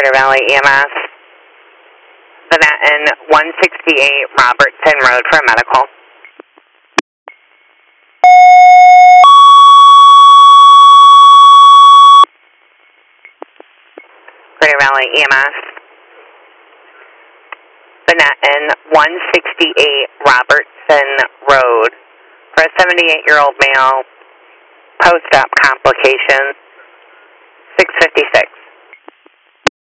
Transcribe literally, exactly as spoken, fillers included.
Crater Valley E M S. Benetton, one sixty-eight Robertson Road for medical. Crater Valley E M S. Benetton, one sixty-eight Robertson Road for a seventy-eight-year-old male. Post-op complications, six fifty-six.